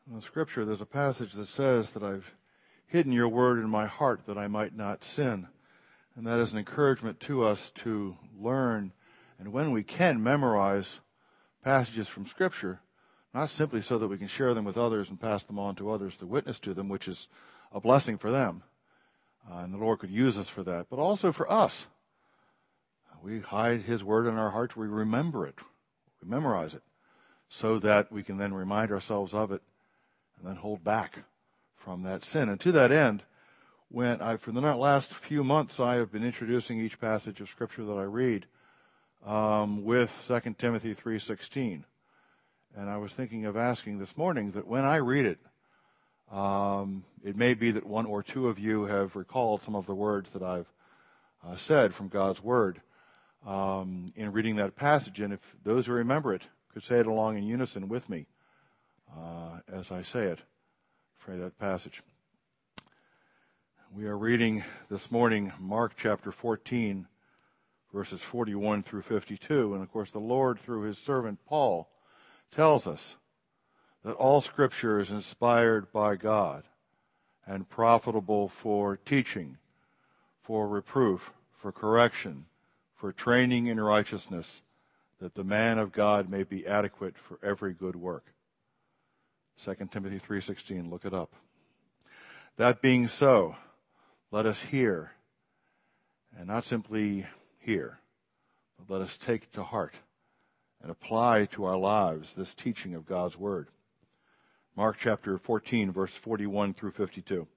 In the Scripture, there's a passage that says that I've hidden your word in my heart that I might not sin. And that is an encouragement to us to learn, and when we can, memorize passages from Scripture, not simply so that we can share them with others and pass them on to others to witness to them, which is a blessing for them. And the Lord could use us for that, but also for us. We hide His word in our hearts. We remember it. We memorize it so that we can then remind ourselves of it and then hold back from that sin. And to that end, for the last few months, I have been introducing each passage of Scripture that I read with 2 Timothy 3:16. And I was thinking of asking this morning that when I read it, it may be that one or two of you have recalled some of the words that I've said from God's Word in reading that passage. And if those who remember it could say it along in unison with me as I say it, pray that passage. We are reading this morning Mark chapter 14, verses 41 through 52. And of course, the Lord, through His servant Paul, tells us that all Scripture is inspired by God and profitable for teaching, for reproof, for correction, for training in righteousness, that the man of God may be adequate for every good work. 2 Timothy 3:16, look it up. That being so, let us hear, and not simply hear, but let us take to heart and apply to our lives this teaching of God's Word. Mark chapter 14, verse 41 through 52.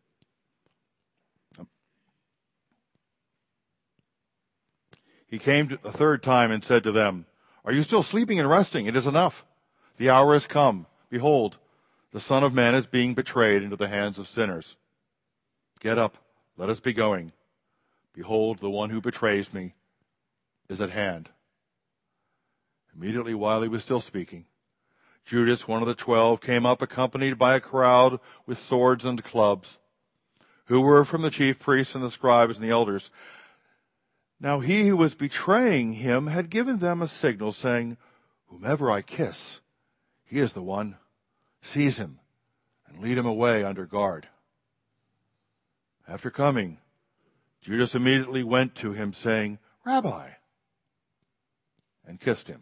He came the third time and said to them, "Are you still sleeping and resting? It is enough. The hour has come. Behold, the Son of Man is being betrayed into the hands of sinners. Get up, let us be going. Behold, the one who betrays me is at hand." Immediately while he was still speaking, Judas, one of the 12, came up accompanied by a crowd with swords and clubs, who were from the chief priests and the scribes and the elders. Now he who was betraying him had given them a signal, saying, "Whomever I kiss, he is the one. Seize him and lead him away under guard." After coming, Judas immediately went to him, saying, "Rabbi," and kissed him.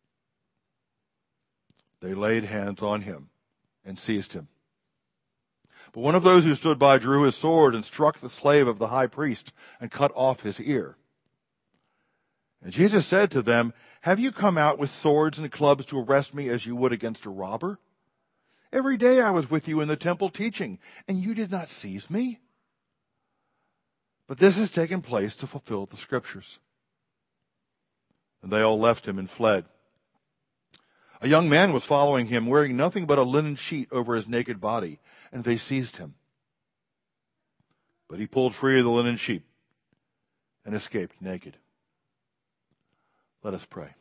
They laid hands on him and seized him. But one of those who stood by drew his sword and struck the slave of the high priest and cut off his ear. And Jesus said to them, "Have you come out with swords and clubs to arrest me as you would against a robber? Every day I was with you in the temple teaching, and you did not seize me. But this has taken place to fulfill the Scriptures." And they all left him and fled. A young man was following him, wearing nothing but a linen sheet over his naked body, and they seized him. But he pulled free of the linen sheet and escaped naked. Let us pray.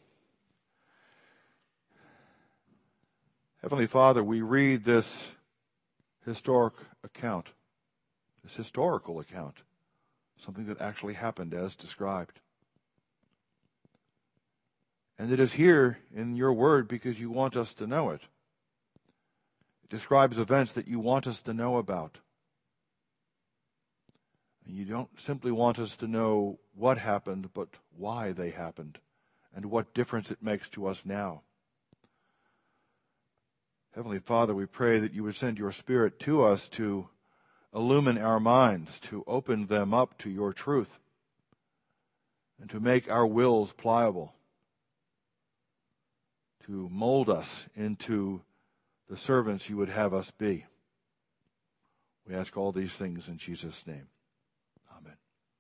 Heavenly Father, we read this historical account, something that actually happened as described. And it is here in your word because you want us to know it. It describes events that you want us to know about. And you don't simply want us to know what happened, but why they happened and what difference it makes to us now. Heavenly Father, we pray that you would send your Spirit to us to illumine our minds, to open them up to your truth, and to make our wills pliable, to mold us into the servants you would have us be. We ask all these things in Jesus' name. Amen.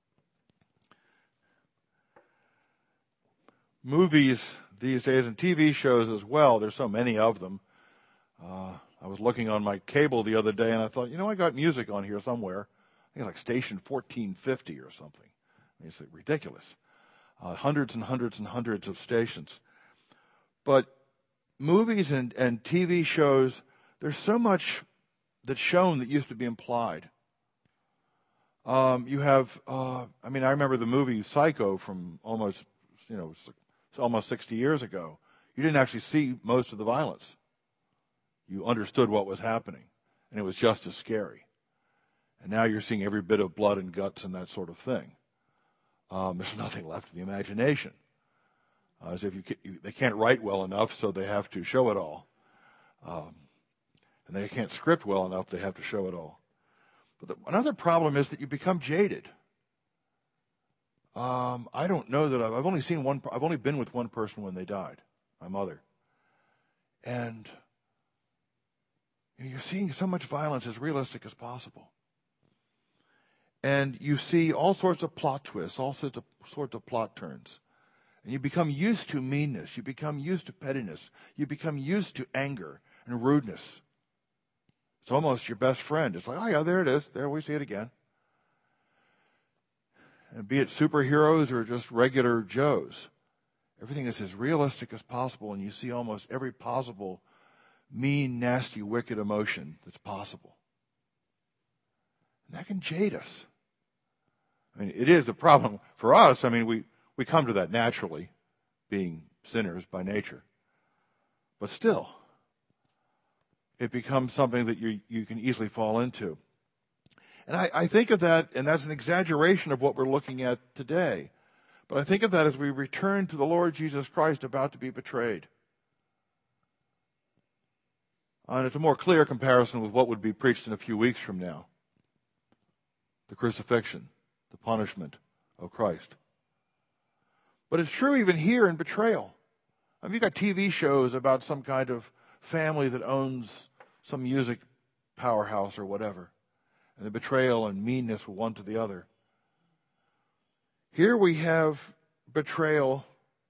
Movies these days and TV shows as well, there's so many of them. I was looking on my cable the other day and I thought, I got music on here somewhere. I think it's like station 1450 or something. It's ridiculous. Hundreds and hundreds and hundreds of stations. But movies and TV shows, there's so much that's shown that used to be implied. You have, I remember the movie Psycho from almost 60 years ago. You didn't actually see most of the violence. you understood what was happening, and it was just as scary. And now you're seeing every bit of blood and guts and that sort of thing. There's nothing left of the imagination. As if they can't write well enough, so they have to show it all. And they can't script well enough, they have to show it all. But another problem is that you become jaded. I don't know that I've only been with one person when they died, my mother. And you're seeing so much violence as realistic as possible. And you see all sorts of plot twists, all sorts of plot turns. And you become used to meanness. You become used to pettiness. You become used to anger and rudeness. It's almost your best friend. It's like, oh yeah, there it is. There we see it again. And be it superheroes or just regular Joes, everything is as realistic as possible, and you see almost every possible mean, nasty, wicked emotion that's possible. And that can jade us. I mean, it is a problem for us. I mean, we come to that naturally, being sinners by nature. But still, it becomes something that you can easily fall into. And I think of that, and that's an exaggeration of what we're looking at today. But I think of that as we return to the Lord Jesus Christ about to be betrayed. And it's a more clear comparison with what would be preached in a few weeks from now. The crucifixion, the punishment of Christ. But it's true even here in betrayal. I mean, you've got TV shows about some kind of family that owns some music powerhouse or whatever. And the betrayal and meanness one to the other. Here we have betrayal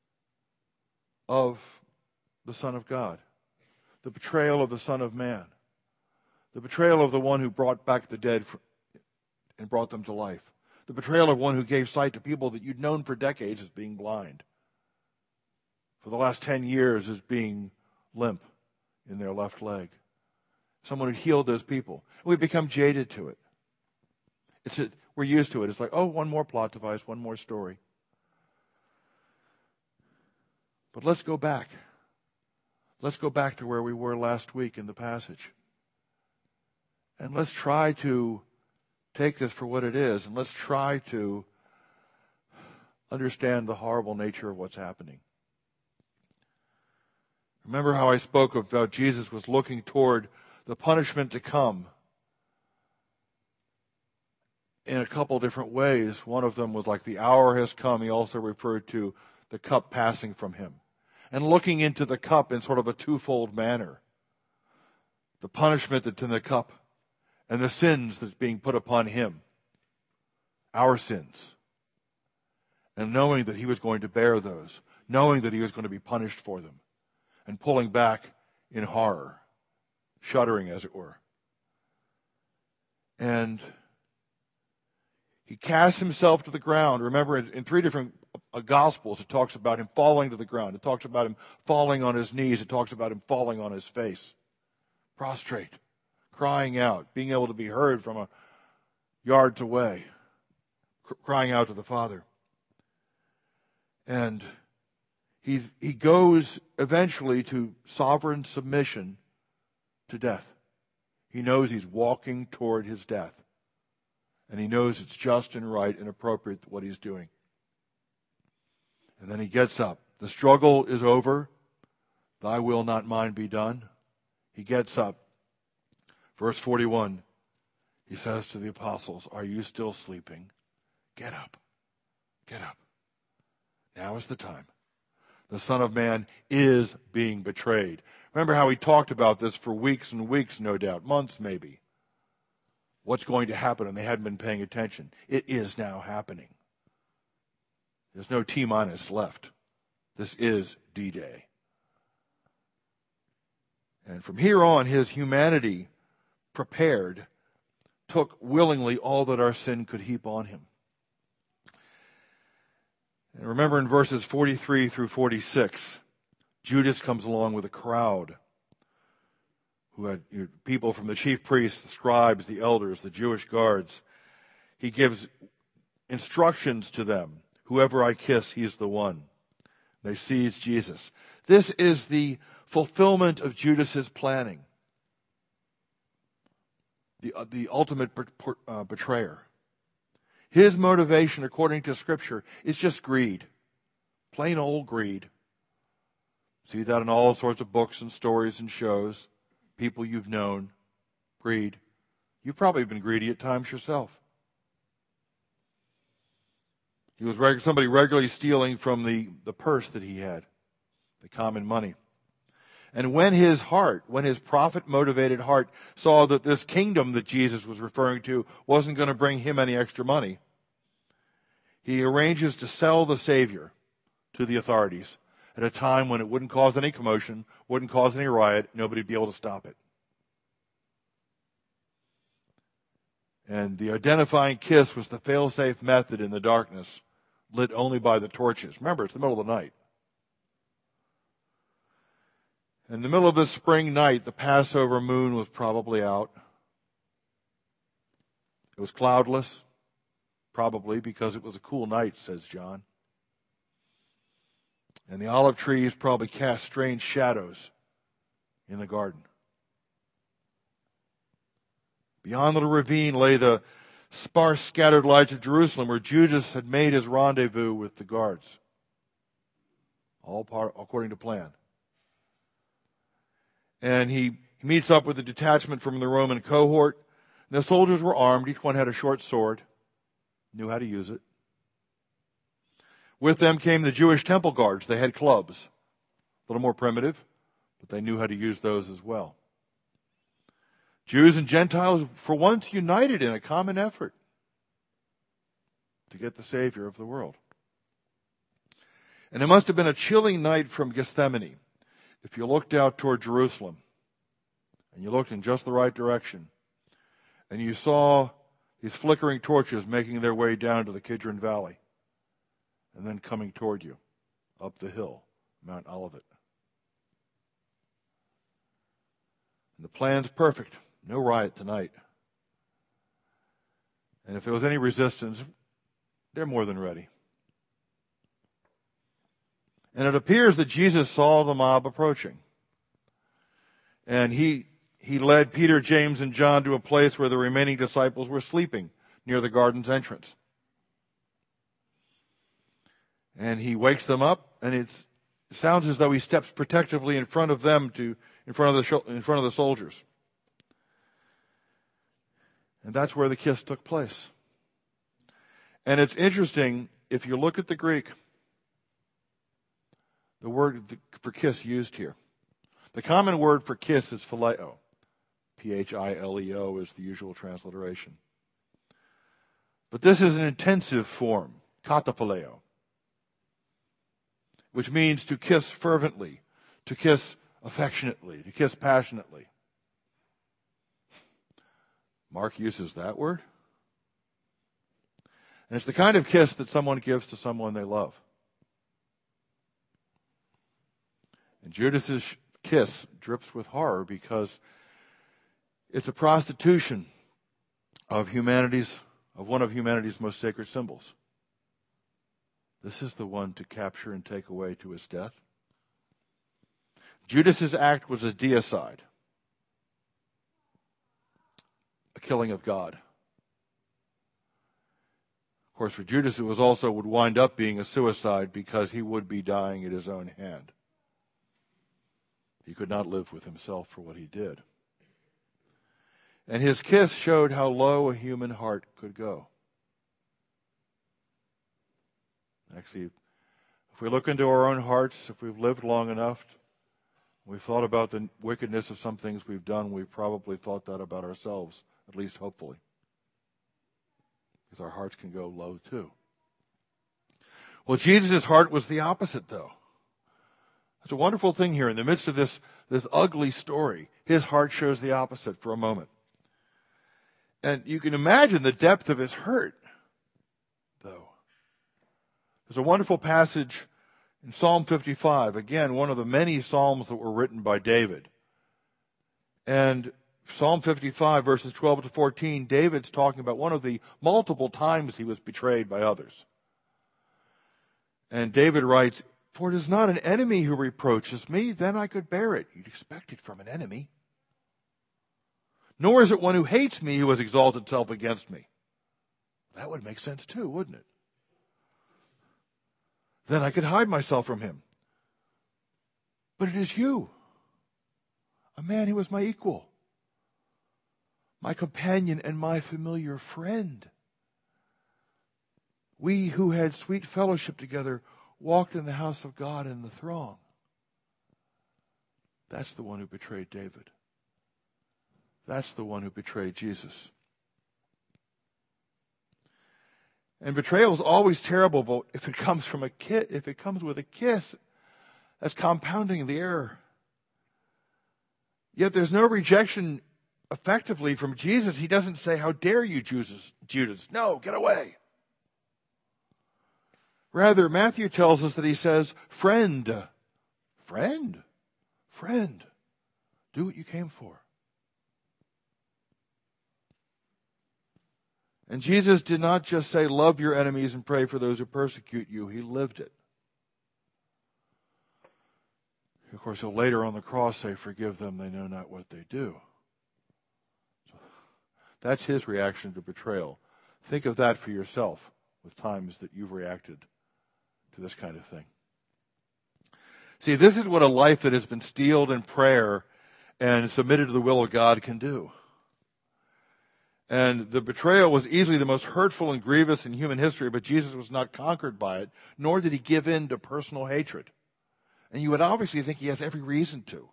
of the Son of God. The betrayal of the Son of Man. The betrayal of the one who brought back the dead and brought them to life. The betrayal of one who gave sight to people that you'd known for decades as being blind. For the last 10 years as being limp in their left leg. Someone who healed those people. We become jaded to it. We're used to it. It's like, oh, one more plot device, one more story. But let's go back. Let's go back to where we were last week in the passage. And let's try to take this for what it is, and let's try to understand the horrible nature of what's happening. Remember how I spoke about Jesus was looking toward the punishment to come in a couple different ways. One of them was like the hour has come. He also referred to the cup passing from him. And looking into the cup in sort of a twofold manner. The punishment that's in the cup and the sins that's being put upon him. Our sins. And knowing that he was going to bear those. Knowing that he was going to be punished for them. And pulling back in horror. Shuddering, as it were. And he casts himself to the ground. Remember, in 3 different Gospels, it talks about him falling to the ground. It talks about him falling on his knees. It talks about him falling on his face. Prostrate. Crying out. Being able to be heard from a yards away. Crying out to the Father. And he goes eventually to sovereign submission to death. He knows he's walking toward his death. And he knows it's just and right and appropriate what he's doing. And then he gets up. The struggle is over. Thy will, not mine, be done. He gets up. Verse 41, he says to the apostles, are you still sleeping? Get up. Get up. Now is the time. The Son of Man is being betrayed. Remember how he talked about this for weeks and weeks, no doubt, months maybe. What's going to happen, and they hadn't been paying attention. It is now happening. There's no T-minus left. This is D-Day. And from here on, his humanity prepared took willingly all that our sin could heap on him. And remember in verses 43 through 46, Judas comes along with a crowd who had people from the chief priests, the scribes, the elders, the Jewish guards. He gives instructions to them. Whoever I kiss, he's the one. They seize Jesus. This is the fulfillment of Judas's planning. the ultimate betrayer. His motivation, according to Scripture, is just greed. Plain old greed. See that in all sorts of books and stories and shows. People you've known. Greed. You've probably been greedy at times yourself. He was somebody regularly stealing from the purse that he had, the common money. And when his profit-motivated heart saw that this kingdom that Jesus was referring to wasn't going to bring him any extra money, he arranges to sell the Savior to the authorities at a time when it wouldn't cause any commotion, wouldn't cause any riot, nobody would be able to stop it. And the identifying kiss was the fail-safe method in the darkness, lit only by the torches. Remember, it's the middle of the night. In the middle of this spring night, the Passover moon was probably out. It was cloudless, probably because it was a cool night, says John. And the olive trees probably cast strange shadows in the garden. Beyond the ravine lay the sparse scattered lights of Jerusalem where Judas had made his rendezvous with the guards. All according to plan. And he meets up with a detachment from the Roman cohort. And the soldiers were armed. Each one had a short sword, knew how to use it. With them came the Jewish temple guards. They had clubs, a little more primitive, but they knew how to use those as well. Jews and Gentiles, for once, united in a common effort to get the Savior of the world. And it must have been a chilling night from Gethsemane. If you looked out toward Jerusalem, and you looked in just the right direction, and you saw these flickering torches making their way down to the Kidron Valley, and then coming toward you, up the hill, Mount Olivet. And the plan's perfect. No riot tonight. And if there was any resistance, they're more than ready. And it appears that Jesus saw the mob approaching. And he led Peter, James, and John to a place where the remaining disciples were sleeping near the garden's entrance. And he wakes them up, and it sounds as though he steps protectively in front of them, in front of the soldiers. And that's where the kiss took place. And it's interesting, if you look at the Greek, the word for kiss used here. The common word for kiss is phileo. Phileo is the usual transliteration. But this is an intensive form, kataphileo, which means to kiss fervently, to kiss affectionately, to kiss passionately. Mark uses that word. And it's the kind of kiss that someone gives to someone they love. And Judas's kiss drips with horror because it's a prostitution of one of humanity's most sacred symbols. This is the one to capture and take away to his death. Judas's act was a deicide. A killing of God. Of course, for Judas, it would wind up being a suicide because he would be dying at his own hand. He could not live with himself for what he did. And his kiss showed how low a human heart could go. Actually, if we look into our own hearts, if we've lived long enough, we've thought about the wickedness of some things we've done, we've probably thought that about ourselves. At least hopefully. Because our hearts can go low too. Well, Jesus' heart was the opposite though. It's a wonderful thing here. In the midst of this ugly story, his heart shows the opposite for a moment. And you can imagine the depth of his hurt, though. There's a wonderful passage in Psalm 55. Again, one of the many psalms that were written by David. And Psalm 55, verses 12 to 14, David's talking about one of the multiple times he was betrayed by others. And David writes, "For it is not an enemy who reproaches me, then I could bear it." You'd expect it from an enemy. nor is it one who hates me who has exalted himself against me. That would make sense too, wouldn't it? Then I could hide myself from him. But it is you, a man who was my equal, my companion and my familiar friend. We who had sweet fellowship together walked in the house of God in the throng. That's the one who betrayed David. That's the one who betrayed Jesus. And betrayal is always terrible, but if it comes from if it comes with a kiss, that's compounding the error. Yet there's no rejection effectively from Jesus. He doesn't say, "How dare you, Judas? No, get away." Rather, Matthew tells us that he says, "Friend, friend, friend, do what you came for." And Jesus did not just say, "Love your enemies and pray for those who persecute you." He lived it. Of course, he'll later on the cross say, "Forgive them, they know not what they do." So that's his reaction to betrayal. Think of that for yourself with times that you've reacted to this kind of thing. See, this is what a life that has been steeled in prayer and submitted to the will of God can do. And the betrayal was easily the most hurtful and grievous in human history, but Jesus was not conquered by it, nor did he give in to personal hatred. And you would obviously think he has every reason to.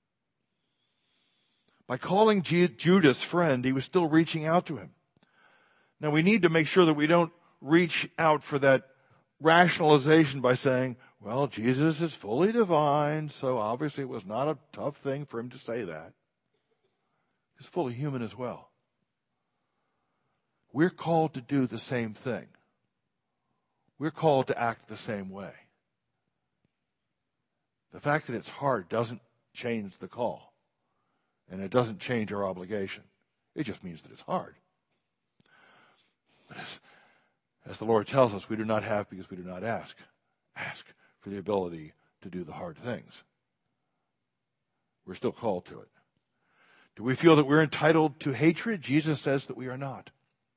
By calling Judas friend, he was still reaching out to him. Now, we need to make sure that we don't reach out for that rationalization by saying, "Well, Jesus is fully divine, so obviously it was not a tough thing for him to say that." He's fully human as well. We're called to do the same thing. We're called to act the same way. The fact that it's hard doesn't change the call, and it doesn't change our obligation. It just means that it's hard. But as the Lord tells us, we do not have because we do not ask. Ask for the ability to do the hard things. We're still called to it. Do we feel that we're entitled to hatred? Jesus says that we are not.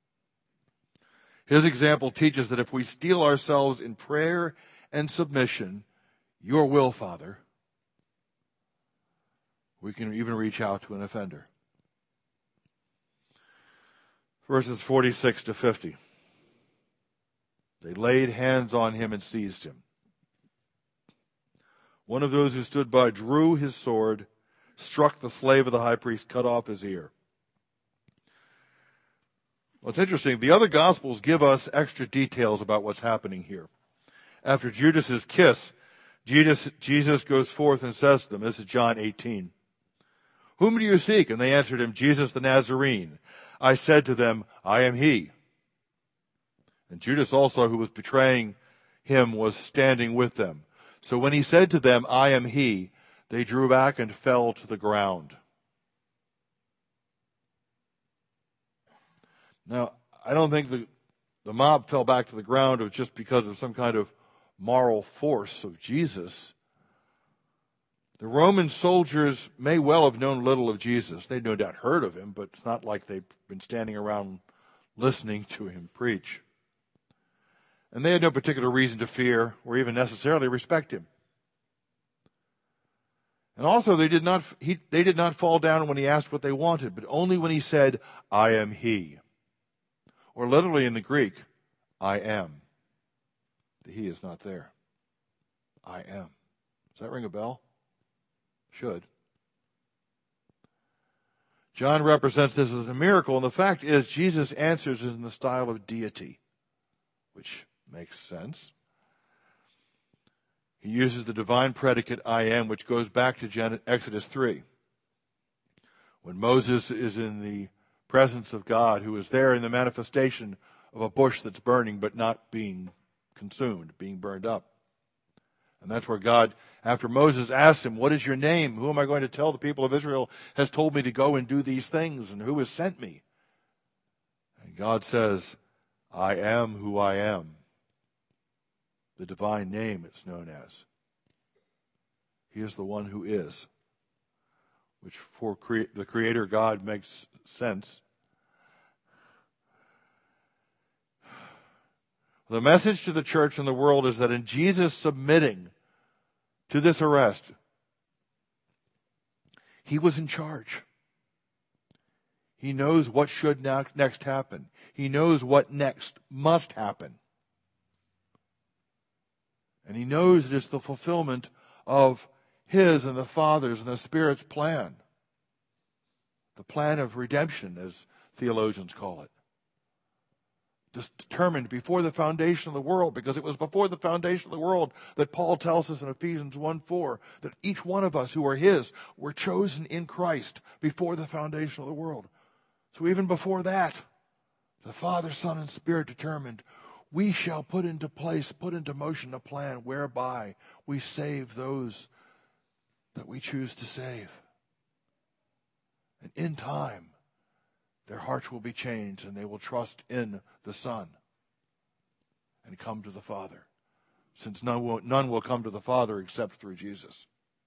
His example teaches that if we steel ourselves in prayer and submission, your will, Father, we can even reach out to an offender. Verses 46 to 50. They laid hands on him and seized him. One of those who stood by drew his sword, struck the slave of the high priest, cut off his ear. Well, it's interesting. The other Gospels give us extra details about what's happening here. After Judas's kiss, Jesus goes forth and says to them, this is John 18, "Whom do you seek?" And they answered him, "Jesus the Nazarene. I said to them, I am he." And Judas also, who was betraying him, was standing with them. So when he said to them, "I am he," they drew back and fell to the ground. Now, I don't think the mob fell back to the ground just because of some kind of moral force of Jesus. The Roman soldiers may well have known little of Jesus. They'd no doubt heard of him, but it's not like they've been standing around listening to him preach. And they had no particular reason to fear or even necessarily respect him. And also they did not fall down when he asked what they wanted, but only when he said, "I am he." Or literally in the Greek, "I am." The he is not there. I am. Does that ring a bell? Should. John represents this as a miracle, and the fact is Jesus answers in the style of deity, which makes sense. He uses the divine predicate "I am," which goes back to Exodus 3. When Moses is in the presence of God, who is there in the manifestation of a bush that's burning but not being consumed, being burned up. And that's where God, after Moses asks him, "What is your name? Who am I going to tell the people of Israel has told me to go and do these things, and who has sent me?" And God says, "I am who I am." The divine name it's known as. He is the one who is, which for the Creator God makes sense. The message to the church and the world is that in Jesus submitting to this arrest, he was in charge. He knows what should next happen. He knows what next must happen. And he knows it is the fulfillment of his and the Father's and the Spirit's plan. The plan of redemption, as theologians call it. Just determined before the foundation of the world, because it was before the foundation of the world that Paul tells us in Ephesians 1:4 that each one of us who are his were chosen in Christ before the foundation of the world. So even before that, the Father, Son, and Spirit determined we shall put into motion a plan whereby we save those that we choose to save. And in time, their hearts will be changed and they will trust in the Son and come to the Father, since none will come to the Father except through Jesus.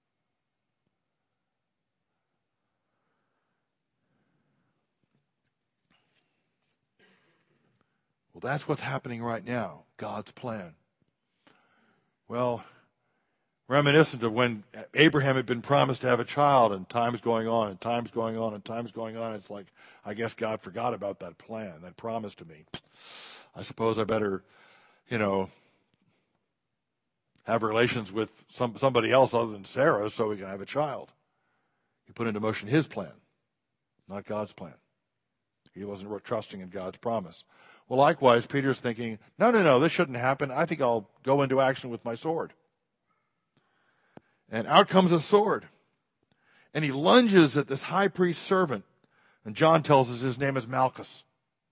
Well, that's what's happening right now, God's plan. Well, reminiscent of when Abraham had been promised to have a child, and time's going on, and time's going on, and time's going on. It's like, I guess God forgot about that plan, that promise to me. I suppose I better, have relations with somebody else other than Sarah so we can have a child. He put into motion his plan, not God's plan. He wasn't trusting in God's promise. Well, likewise, Peter's thinking, no, this shouldn't happen. I think I'll go into action with my sword. And out comes a sword. And he lunges at this high priest's servant. And John tells us his name is Malchus.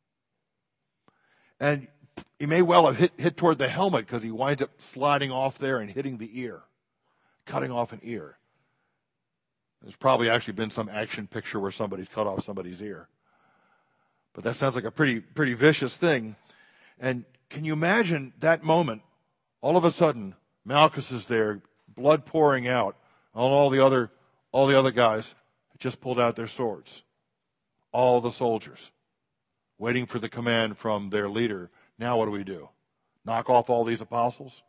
And he may well have hit toward the helmet, because he winds up sliding off there and hitting the ear, cutting off an ear. There's probably actually been some action picture where somebody's cut off somebody's ear. But that sounds like a pretty vicious thing. And can you imagine that moment? All of a sudden, Malchus is there, blood pouring out. All the other guys just pulled out their swords. All the soldiers, waiting for the command from their leader. Now what do we do? Knock off all these apostles?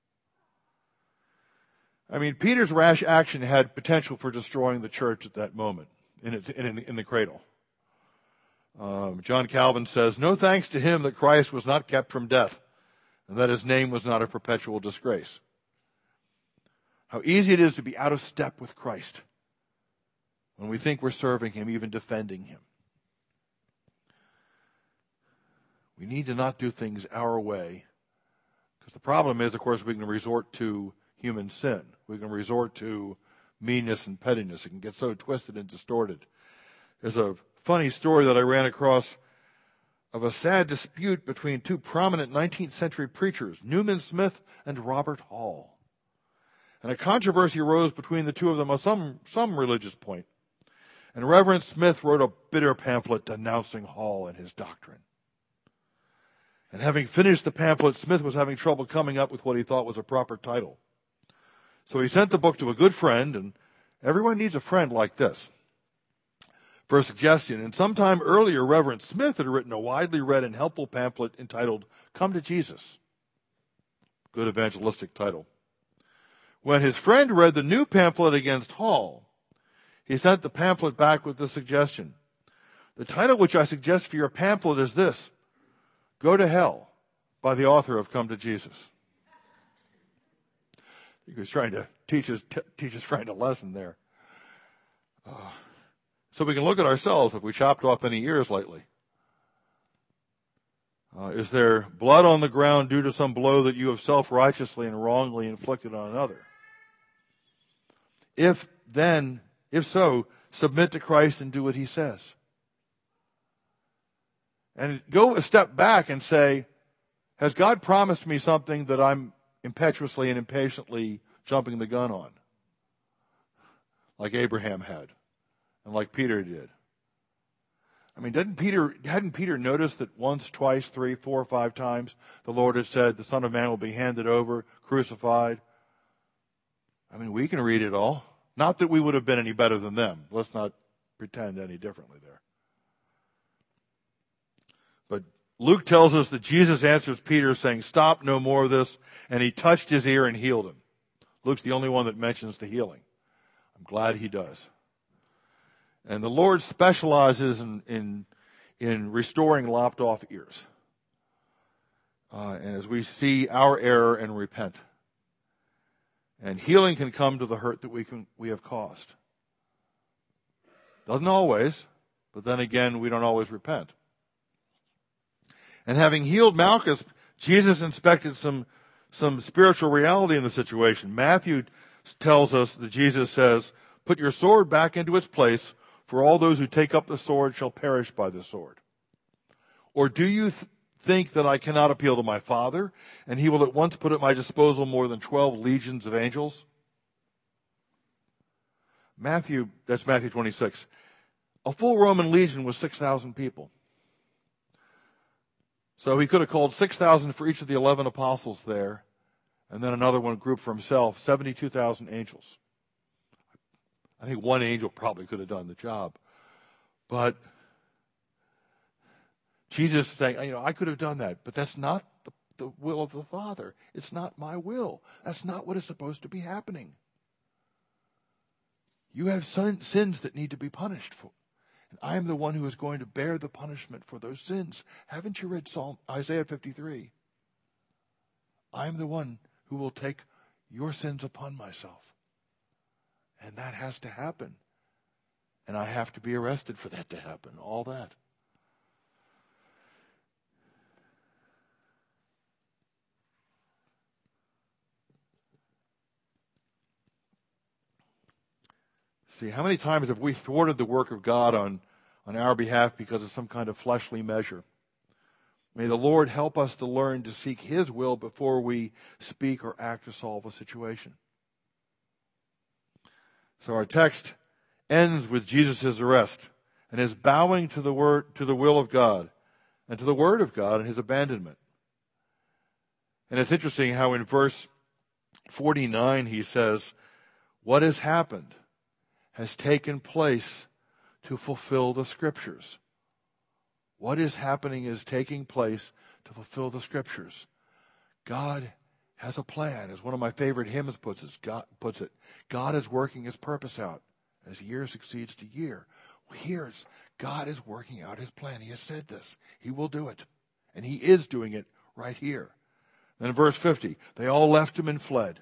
I mean, Peter's rash action had potential for destroying the church at that moment in the cradle. John Calvin says, "No thanks to him that Christ was not kept from death, and that his name was not a perpetual disgrace." How easy it is to be out of step with Christ when we think we're serving him, even defending him. We need to not do things our way, because the problem is, of course, we can resort to human sin. We can resort to meanness and pettiness. It can get so twisted and distorted. There's a funny story that I ran across of a sad dispute between two prominent 19th century preachers, Newman Smith and Robert Hall. And a controversy arose between the two of them on some religious point. And Reverend Smith wrote a bitter pamphlet denouncing Hall and his doctrine. And having finished the pamphlet, Smith was having trouble coming up with what he thought was a proper title. So he sent the book to a good friend, and everyone needs a friend like this, for a suggestion. And sometime earlier, Reverend Smith had written a widely read and helpful pamphlet entitled "Come to Jesus." Good evangelistic title. When his friend read the new pamphlet against Hall, he sent the pamphlet back with the suggestion: "The title which I suggest for your pamphlet is this: Go to Hell, by the author of Come to Jesus." He was trying to teach his friend a lesson there. So we can look at ourselves. Have we chopped off any ears lately? Is there blood on the ground due to some blow that you have self-righteously and wrongly inflicted on another? If so, submit to Christ and do what he says. And go a step back and say, has God promised me something that I'm impetuously and impatiently jumping the gun on? Like Abraham had, and like Peter did. I mean, hadn't Peter noticed that once, twice, 3, 4, 5 times the Lord had said the Son of Man will be handed over, crucified? I mean, we can read it all. Not that we would have been any better than them. Let's not pretend any differently there. But Luke tells us that Jesus answers Peter saying, "Stop, no more of this." And he touched his ear and healed him. Luke's the only one that mentions the healing. I'm glad he does. And the Lord specializes in restoring lopped off ears. And as we see our error and repent. And healing can come to the hurt that we have caused. Doesn't always, but then again, we don't always repent. And having healed Malchus, Jesus inspected some spiritual reality in the situation. Matthew tells us that Jesus says, "Put your sword back into its place, for all those who take up the sword shall perish by the sword." Or do you think that I cannot appeal to my Father, and he will at once put at my disposal more than 12 legions of angels? That's Matthew 26. A full Roman legion was 6,000 people. So he could have called 6,000 for each of the 11 apostles there, and then another one group for himself, 72,000 angels. I think one angel probably could have done the job. But Jesus is saying, I could have done that, but that's not the will of the Father. It's not my will. That's not what is supposed to be happening. You have sins that need to be punished for. And I am the one who is going to bear the punishment for those sins. Haven't you read Isaiah 53? I am the one who will take your sins upon myself. And that has to happen. And I have to be arrested for that to happen. All that. See, how many times have we thwarted the work of God on our behalf because of some kind of fleshly measure? May the Lord help us to learn to seek his will before we speak or act to solve a situation. So our text ends with Jesus' arrest and his bowing to the will of God and to the word of God and his abandonment. And it's interesting how in verse 49 he says, "What has happened has taken place to fulfill the Scriptures." What is happening is taking place to fulfill the Scriptures. God has a plan. As one of my favorite hymns puts it, God is working his purpose out as year succeeds to year. God is working out his plan. He has said this. He will do it. And he is doing it right here. Then in verse 50, they all left him and fled.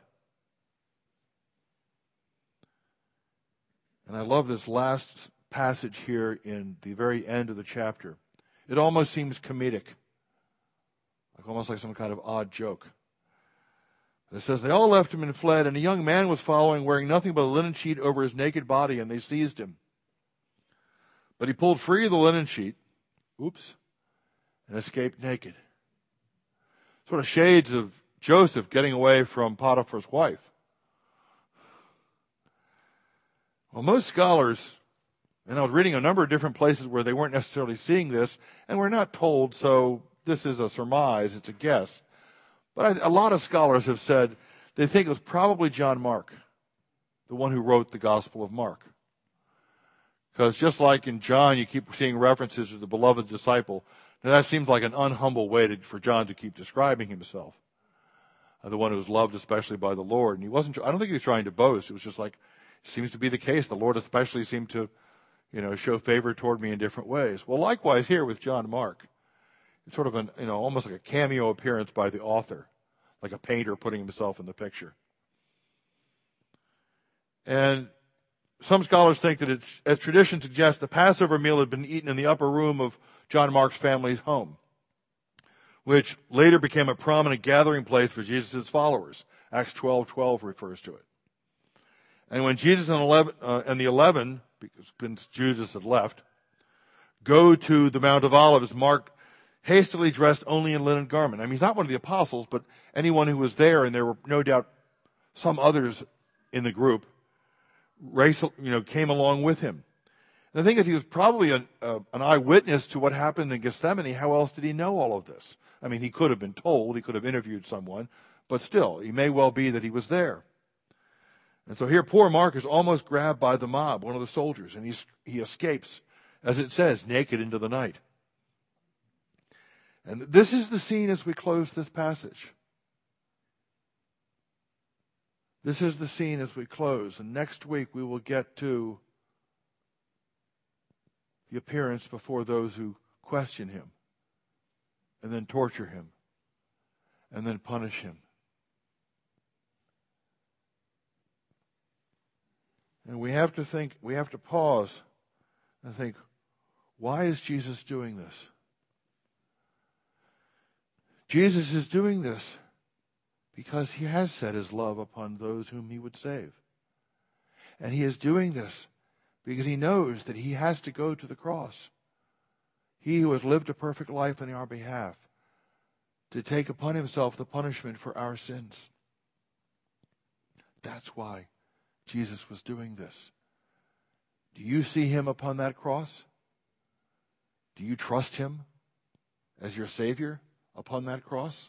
And I love this last passage here in the very end of the chapter. It almost seems comedic, almost like some kind of odd joke. It says, they all left him and fled, and a young man was following, wearing nothing but a linen sheet over his naked body, and they seized him. But he pulled free of the linen sheet, and escaped naked. Sort of shades of Joseph getting away from Potiphar's wife. Well, most scholars, and I was reading a number of different places where they weren't necessarily seeing this, and we're not told, so this is a surmise, it's a guess. But a lot of scholars have said they think it was probably John Mark, the one who wrote the Gospel of Mark. Because just like in John, you keep seeing references to the beloved disciple. Now that seems like an unhumble way for John to keep describing himself. The one who was loved especially by the Lord. And I don't think he was trying to boast. It was just like, it seems to be the case. The Lord especially seemed to, show favor toward me in different ways. Well, likewise here with John Mark. It's sort of almost like a cameo appearance by the author, like a painter putting himself in the picture. And some scholars think that it's, as tradition suggests, the Passover meal had been eaten in the upper room of John Mark's family's home, which later became a prominent gathering place for Jesus' followers. Acts 12:12 refers to it. And when Jesus and the 11, because Judas had left, go to the Mount of Olives, Mark hastily dressed only in linen garment. I mean, he's not one of the apostles, but anyone who was there, and there were no doubt some others in the group, came along with him. And the thing is, he was probably an eyewitness to what happened in Gethsemane. How else did he know all of this? I mean, he could have been told, he could have interviewed someone, but still, he may well be that he was there. And so here, poor Mark is almost grabbed by the mob, one of the soldiers, and he escapes, as it says, naked into the night. And this is the scene as we close this passage. This is the scene as we close. And next week we will get to the appearance before those who question him, and then torture him, and then punish him. And we have to pause and think, why is Jesus doing this? Jesus is doing this because he has set his love upon those whom he would save. And he is doing this because he knows that he has to go to the cross. He who has lived a perfect life on our behalf, to take upon himself the punishment for our sins. That's why Jesus was doing this. Do you see him upon that cross? Do you trust him as your Savior upon that cross?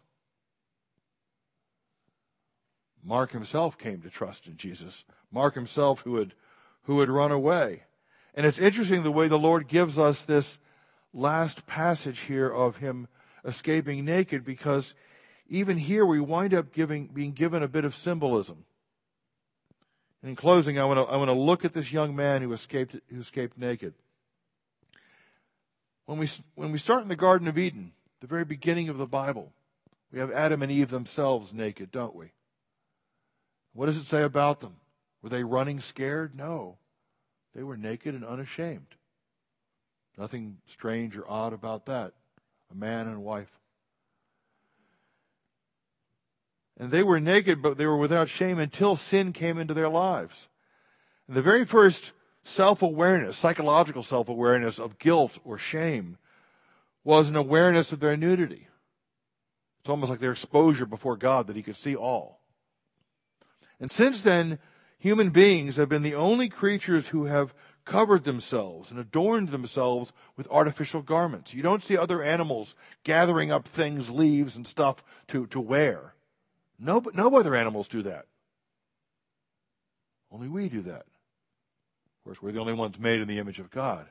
Mark himself came to trust in Jesus. Mark himself who had run away. And it's interesting the way the Lord gives us this last passage here of him escaping naked, because even here we wind up being given a bit of symbolism. And in closing, I want to look at this young man who escaped naked. When we start in the Garden of Eden, the very beginning of the Bible, we have Adam and Eve themselves naked, don't we? What does it say about them? Were they running scared? No. They were naked and unashamed. Nothing strange or odd about that. A man and wife. And they were naked, but they were without shame until sin came into their lives. And the very first self-awareness, psychological self-awareness of guilt or shame, was an awareness of their nudity. It's almost like their exposure before God that he could see all. And since then, human beings have been the only creatures who have covered themselves and adorned themselves with artificial garments. You don't see other animals gathering up things, leaves and stuff to wear. No other animals do that. Only we do that. Of course, we're the only ones made in the image of God.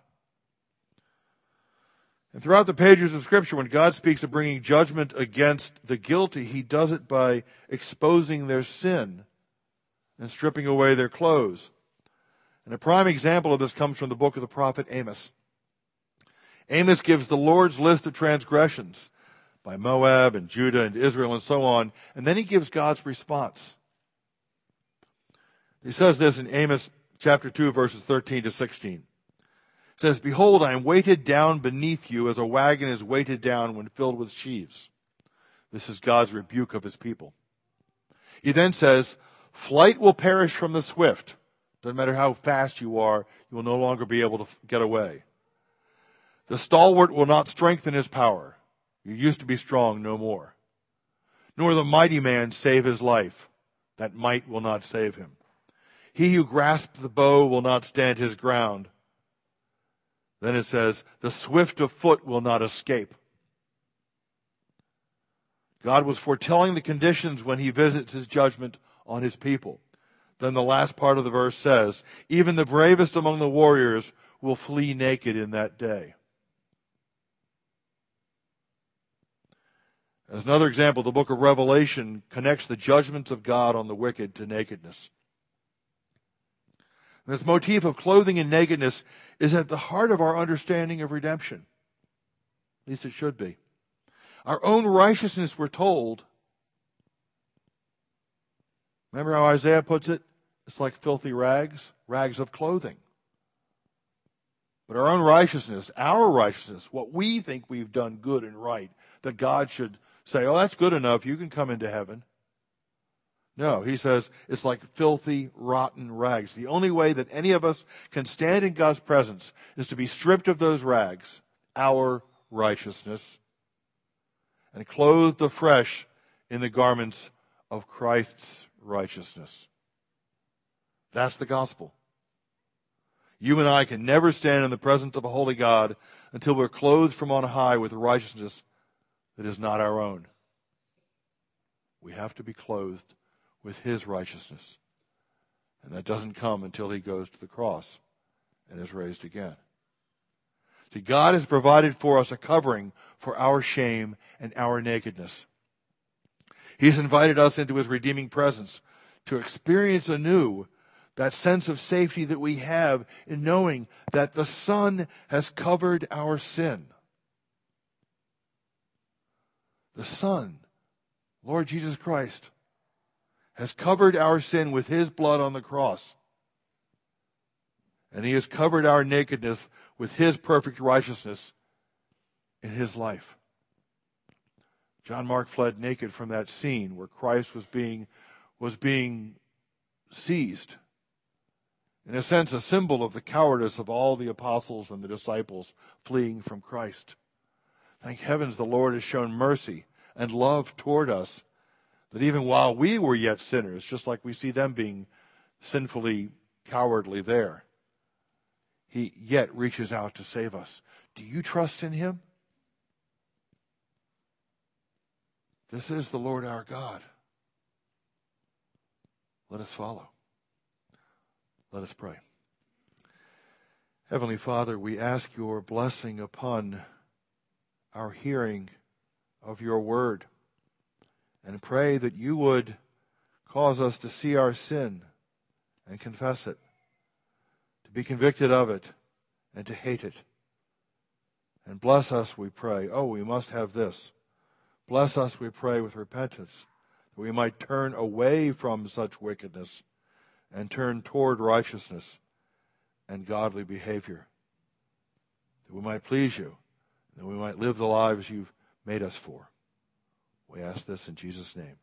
And throughout the pages of Scripture, when God speaks of bringing judgment against the guilty, he does it by exposing their sin and stripping away their clothes. And a prime example of this comes from the book of the prophet Amos. Amos gives the Lord's list of transgressions by Moab and Judah and Israel and so on, and then he gives God's response. He says this in Amos chapter 2, verses 13 to 16. It says, "Behold, I am weighted down beneath you as a wagon is weighted down when filled with sheaves." This is God's rebuke of his people. He then says, "Flight will perish from the swift." Doesn't matter how fast you are, you will no longer be able to get away. "The stalwart will not strengthen his power." You used to be strong no more. "Nor the mighty man save his life. That might will not save him. He who grasps the bow will not stand his ground." Then it says, "The swift of foot will not escape." God was foretelling the conditions when he visits his judgment on his people. Then the last part of the verse says, "Even the bravest among the warriors will flee naked in that day." As another example, the book of Revelation connects the judgments of God on the wicked to nakedness. And this motif of clothing in nakedness is at the heart of our understanding of redemption. At least it should be. Our own righteousness, we're told. Remember how Isaiah puts it? It's like filthy rags, rags of clothing. But our own righteousness, what we think we've done good and right, that God should say, "Oh, that's good enough, you can come into heaven." No, he says it's like filthy, rotten rags. The only way that any of us can stand in God's presence is to be stripped of those rags, our righteousness, and clothed afresh in the garments of Christ's righteousness. That's the gospel. You and I can never stand in the presence of a holy God until we're clothed from on high with a righteousness that is not our own. We have to be clothed with his righteousness. And that doesn't come until he goes to the cross and is raised again. See, God has provided for us a covering for our shame and our nakedness. He's invited us into his redeeming presence to experience anew that sense of safety that we have in knowing that the Son has covered our sin. The Son, Lord Jesus Christ, has covered our sin with his blood on the cross. And he has covered our nakedness with his perfect righteousness in his life. John Mark fled naked from that scene where Christ was being seized. In a sense, a symbol of the cowardice of all the apostles and the disciples fleeing from Christ. Thank heavens the Lord has shown mercy and love toward us, that even while we were yet sinners, just like we see them being sinfully cowardly there, he yet reaches out to save us. Do you trust in him? This is the Lord our God. Let us follow. Let us pray. Heavenly Father, we ask your blessing upon our hearing of your word, and pray that you would cause us to see our sin and confess it, to be convicted of it, and to hate it. And bless us, we pray. Oh, we must have this. Bless us, we pray, with repentance, that we might turn away from such wickedness and turn toward righteousness and godly behavior, that we might please you, that we might live the lives you've made us for. We ask this in Jesus' name.